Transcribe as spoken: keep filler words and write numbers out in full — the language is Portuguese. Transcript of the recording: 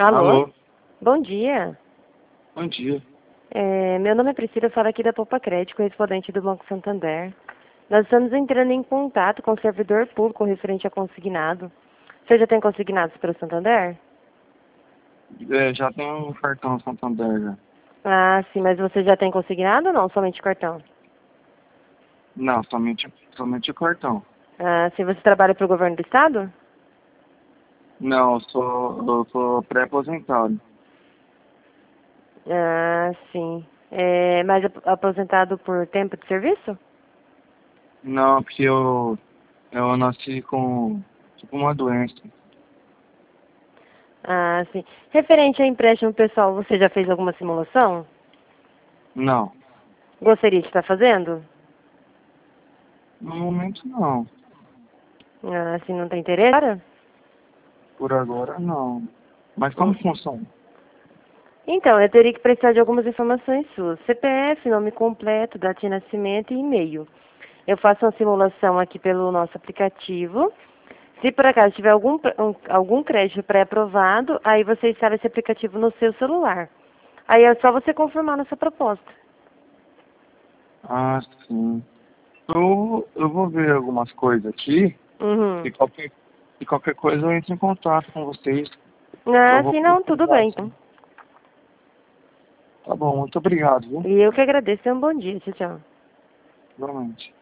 Alô? Alô, Bom dia. bom dia. É, meu nome é Priscila, falo aqui da Poupa Crédito, correspondente do Banco Santander. Nós estamos entrando em contato com o servidor público referente a consignado. Você já tem consignados para o Santander? É, já tem um cartão Santander já. Ah, sim, mas você já tem consignado ou não? Somente cartão? Não, somente, somente o cartão. Ah, sim, você trabalha para o governo do estado? Não, eu sou, eu sou pré-aposentado. Ah, sim. É, mas ap- aposentado por tempo de serviço? Não, porque eu, eu nasci com, tipo, uma doença. Ah, sim. Referente a empréstimo pessoal, você já fez alguma simulação? Não, Gostaria de estar fazendo? no momento não. Ah, assim, não tem interesse? Cara? Por agora não. Mas Hum. como funciona? Então, eu teria que precisar de algumas informações suas. C P F, nome completo, data de nascimento e e-mail. Eu faço uma simulação aqui pelo nosso aplicativo. Se por acaso tiver algum, pré- um- algum crédito pré-aprovado, aí você instala esse aplicativo no seu celular. Aí é só você confirmar nossa proposta. Ah, sim. Eu, eu vou ver algumas coisas aqui Uhum. e qualquer, e qualquer coisa eu entro em contato com vocês. Eu Ah, vou sim, não, tudo precisar, bem, então. sim. Tá bom, muito obrigado, viu? E eu que agradeço. Tenha um bom dia. Tchau, tchau. Realmente.